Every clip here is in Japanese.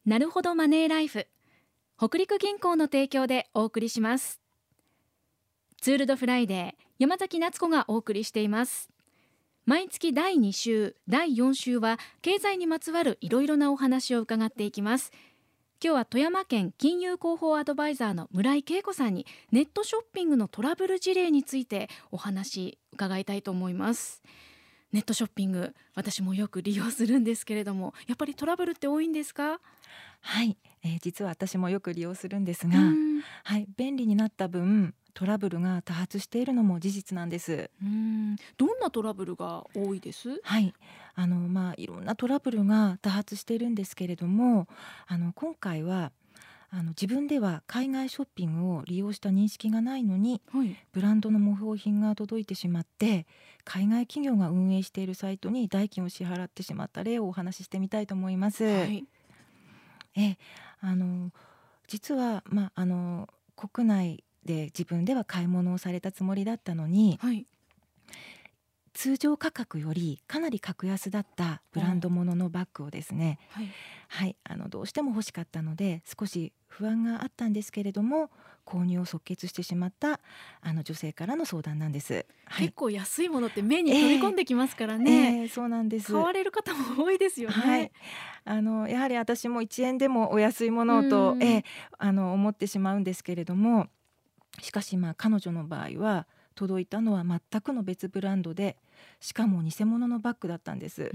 なるほどマネーライフ、北陸銀行の提供でお送りします。ツールドフライデー、山崎夏子がお送りしています。毎月第2週、第4週は経済にまつわるいろいろなお話を伺っていきます。今日は富山県金融広報アドバイザーの村井恵子さんにネットショッピングのトラブル事例についてお話伺いたいと思います。ネットショッピング、私もよく利用するんですけれども、やっぱりトラブルって多いんですか？ はい、実は私もよく利用するんですが、はい、便利になった分トラブルが多発しているのも事実なんです。 どんなトラブルが多いです？ はい、いろんなトラブルが多発しているんですけれども、今回は自分では海外ショッピングを利用した認識がないのに、 はい、 ブランドの模倣品が届いてしまって、海外企業が運営しているサイトに代金を支払ってしまった例をお話ししてみたいと思います。 はい、 えあの実は、国内で自分では買い物をされたつもりだったのに、 はい、 通常価格よりかなり格安だったブランドもののバッグをですね、 はい、 はい、どうしても欲しかったので少し不安があったんですけれども、購入を即決してしまった女性からの相談なんです。はい、 結構安いものって目に飛び込んできますからね、 そうなんです。 買われる方も多いですよね。 はい、やはり私も1円でもお安いもうのをと、 ん、 思ってしまうんですけれども、しかし彼女の場合は届いたのは全くの別ブランドで、しかも偽物のバッグだったんです。 うん、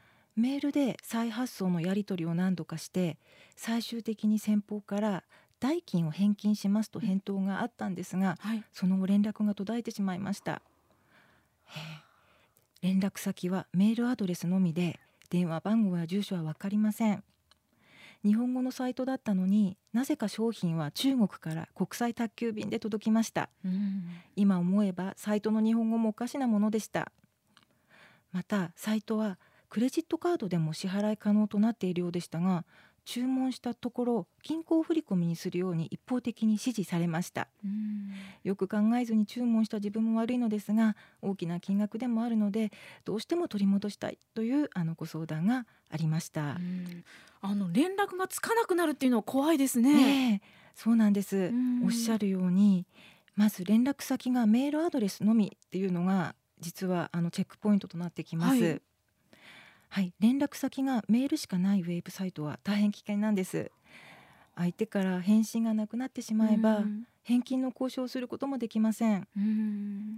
メールで再発送のやり取りを何度かして、最終的に先方から代金を返金しますと返答があったんですが、 はい、 その後連絡が途絶えてしまいました。連絡先はメールアドレスのみで、電話番号や住所は分かりません。日本語のサイトだったのに、なぜか商品は中国から国際宅急便で届きました。 うん、 今思えばサイトの日本語もおかしなものでした。またサイトはクレジットカードでも支払い可能となっているようでしたが、注文したところ銀行振込にするように一方的に指示されました。 うん、 よく考えずに注文した自分も悪いのですが、大きな金額でもあるのでどうしても取り戻したいというご相談がありました。 連絡がつかなくなるっていうのは怖いですね。 ええ、そうなんでうす。おっしゃん、 るように、まず連絡先がメールアドレスのみっていうのが実はチェックポイントとなってきまはい、 す。はい、連絡先がメールしかないウェブサイトは大変危険なんです。相手から返信がなくなってしうまえば、 ん、 返金の交渉をすることもできません。 うん、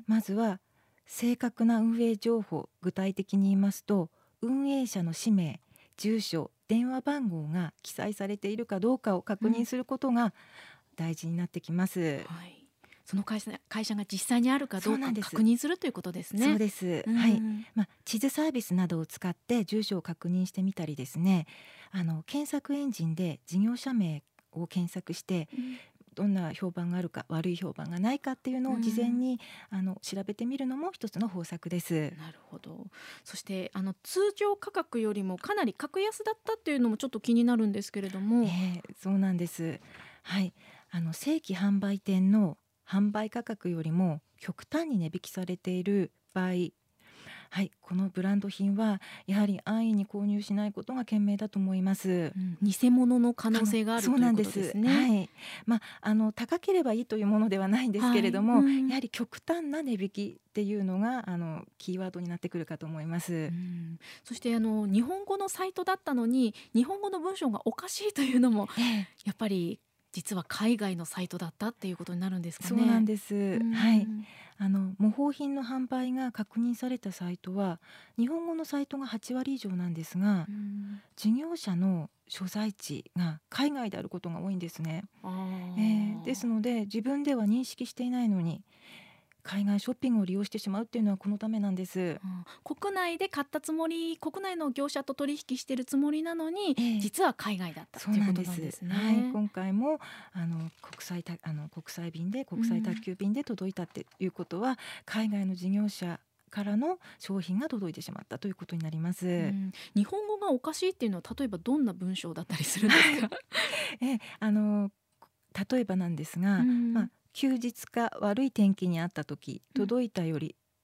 まずは正確な運営情報、具体的に言いますと、運営者の氏名、住所、電話番号が記載されているかどうかを確認することが大事になってきます。 はい、その会社が実際にあるかそどうかうなんです。 確認するということですね。 そうです。 うはい。 ん、 地図サービスなどを使って住所を確認してみたりですね、検索エンジンで事業者名を検索して、 うん、 どんな評判があるか悪い評判がないかっていうのを事前に調べてみるのも一つの方策です。 なるほど。そして通常価格よりもかなり格安だったっていうのもちょっと気になるんですけれども。 そうなんです。はい。正規販売店の販売価格よりも極端に値引きされている場合、はい、このブランド品はやはり安易に購入しないことが賢明だと思います。 偽物の可能性があるそうということでなんです。 すね。 はい。高ければいいというものではないんですけはい、 れども、やうん、 はり極端な値引きっていうのがキーワードになってくるかと思いまうす。 ん、そして日本語のサイトだったのに日本語の文章がおかしいというのもええ、 やっぱり実は海外のサイトだったっていうことになるんですかそうなんね。 でうす。はい。 ん、 模倣品の販売が確認されたサイトは日本語のサイトが8割以上なんですが、 うん、 事業者の所在地が海外であることが多いんですね。ですああ。 ので自分では認識していないのに海外ショッピングを利用してしまうっていうのはこのためなんです。 国内で買ったつもり、国内の業者と取引しているつもりなのに、 ええ、 実は海外だったっそうていうなんです。 ことなんですはい、 ね。 今回も国際便で国際宅急便で届いたっていうことは、海外の事業者からの商品が届いてしまったということになります。 日本語がおかしいっていうのは例えばどんな文章だったりするんですはい。 か？ ええ、例えばなんですが、 うん、 休日か悪い天気にあった時、 うん、 届いたより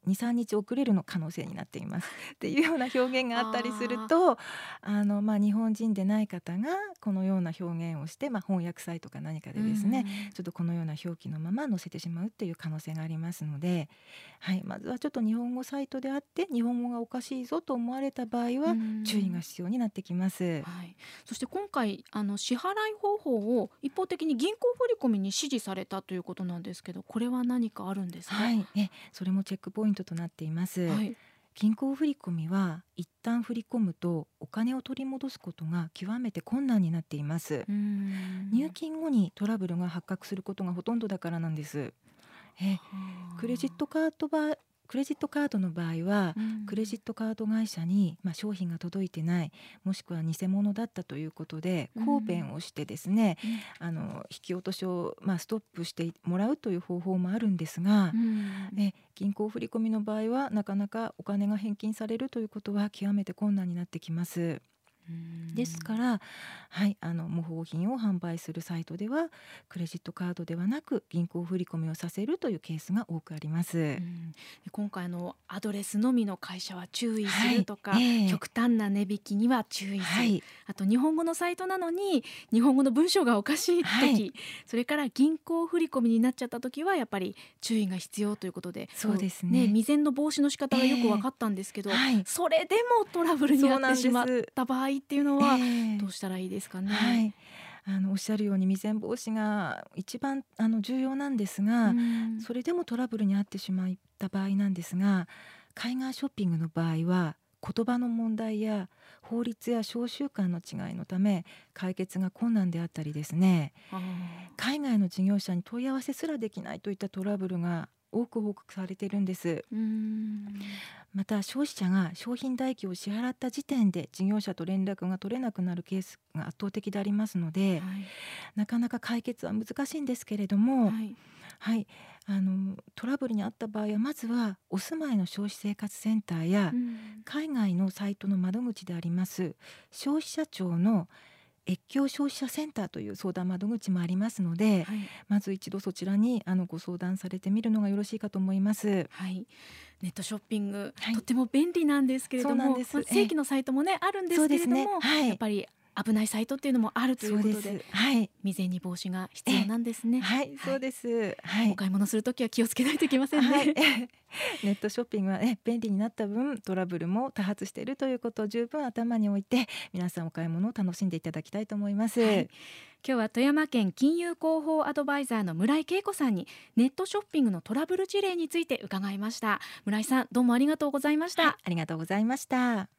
2、3日遅れるの可能性になっていますっていうような表現があったりすると日本人でない方がこのような表現をして、翻訳サイトか何かでですね、ちょっとこのような表記のまま載せてしまうっていう可能性がありますので、まずはちょっと日本語サイトであって日本語がおかしいぞと思われた場合は注意が必要になってきます。 そして今回支払い方法を一方的に銀行振込に指示されたということなんですけど、これは何かあるんですか？ それもチェックポイントとなっています。 はい、 銀行振込は一旦振り込むとお金を取り戻すことが極めて困難になっています。入金後にトラブルが発覚することがほとんどだからなんです。クレジットカードの場合は、クレジットカード会社に、商品が届いてない、もしくは偽物だったということで抗弁をしてですね、引き落としを、ストップしてもらうという方法もあるんですが、銀行振込の場合はなかなかお金が返金されるということは極めて困難になってきます。ですから、模倣品を販売するサイトではクレジットカードではなく銀行振込をさせるというケースが多くあります。 今回アドレスのみの会社は注意するとか、極端な値引きには注意する、あと日本語のサイトなのに日本語の文章がおかしい時、それから銀行振込になっちゃった時はやっぱり注意が必要ということで、 そうですね、 未然の防止の仕方がよく分かったんですけど、それでもトラブルになってしまった場合っていうのはどうしたらいいですかね？ おっしゃるように未然防止が一番重要なんですが、それでもトラブルに遭ってしまった場合なんですが、海外ショッピングの場合は言葉の問題や法律や商習慣の違いのため解決が困難であったりですね、海外の事業者に問い合わせすらできないといったトラブルが多く報告されているんです。また消費者が商品代金を支払った時点で事業者と連絡が取れなくなるケースが圧倒的でありますので、なかなか解決は難しいんですけれども、トラブルにあった場合はまずはお住まいの消費生活センターや、海外のサイトの窓口であります消費者庁の越境消費者センターという相談窓口もありますので、まず一度そちらにご相談されてみるのがよろしいかと思います。 ネットショッピング、とても便利なんですけれども、正規のサイトもあるんですけれども、やっぱり危ないサイトっていうのもあるということで、未然に防止が必要なんですね。 そうです。 お買い物するときは気をつけないといけませんね。 ネットショッピングは便利になった分トラブルも多発しているということを十分頭に置いて皆さんお買い物を楽しんでいただきたいと思います。 今日は富山県金融広報アドバイザーの村井恵子さんにネットショッピングのトラブル事例について伺いました。村井さん、どうもありがとうございました。 ありがとうございました。